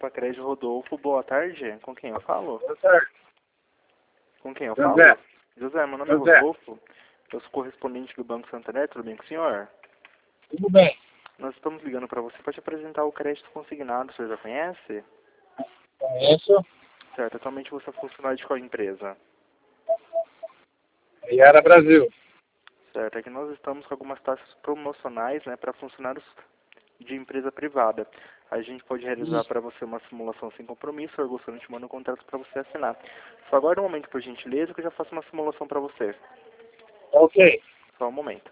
Alfa Crédito Rodolfo, boa tarde. Com quem eu falo? Boa tarde. Com quem eu José. falo? José, meu nome é José. Rodolfo. Eu sou correspondente do Banco Santander, tudo bem com o senhor? Tudo bem. Nós estamos ligando para você para te apresentar o crédito consignado, o senhor já conhece? Conheço. Certo, atualmente você é funcionário de qual empresa? Iara Brasil. Certo, é que nós estamos com algumas taxas promocionais, né, para funcionários de empresa privada. A gente pode realizar para você uma simulação sem compromisso, ou gostaria de mandar um contrato para você assinar. Só aguarde um momento, por gentileza, que eu já faço uma simulação para você. Ok. Só um momento.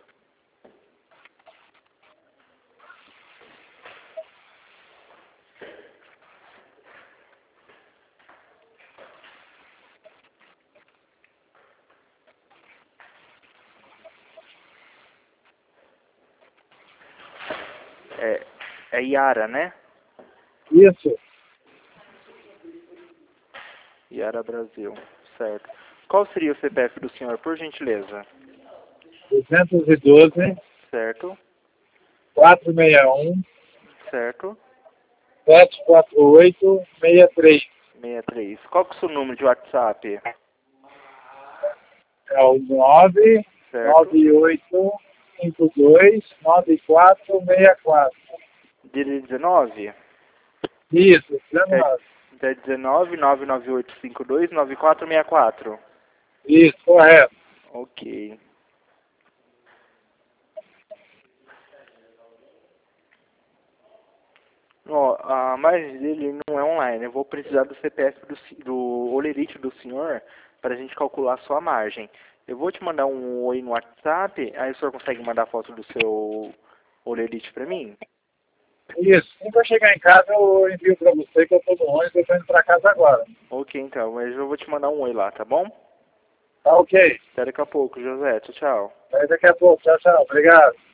É Iara, né? Isso. Iara Brasil, certo. Qual seria o CPF do senhor, por gentileza? 212, Certo, 461, certo. 748, 63. 63. Qual que é o seu número de WhatsApp? É o 9, Certo. 98, 52, 9464. Dele 19? Isso, 19. É 19 99852 9464. Isso, correto. Ok. Ó, a margem dele não é online. Eu vou precisar do CPF do Olerite do senhor para a gente calcular a sua margem. Eu vou te mandar um oi no WhatsApp, aí o senhor consegue mandar foto do seu Olerite para mim? Isso. Assim que eu chegar em casa, eu envio para você que eu estou no ônibus, eu estou indo para casa agora. Ok, então, mas eu vou te mandar um oi lá, tá bom? Tá ok. Até daqui a pouco, José. Tchau, tchau. Aí daqui a pouco. Tchau, tchau. Obrigado.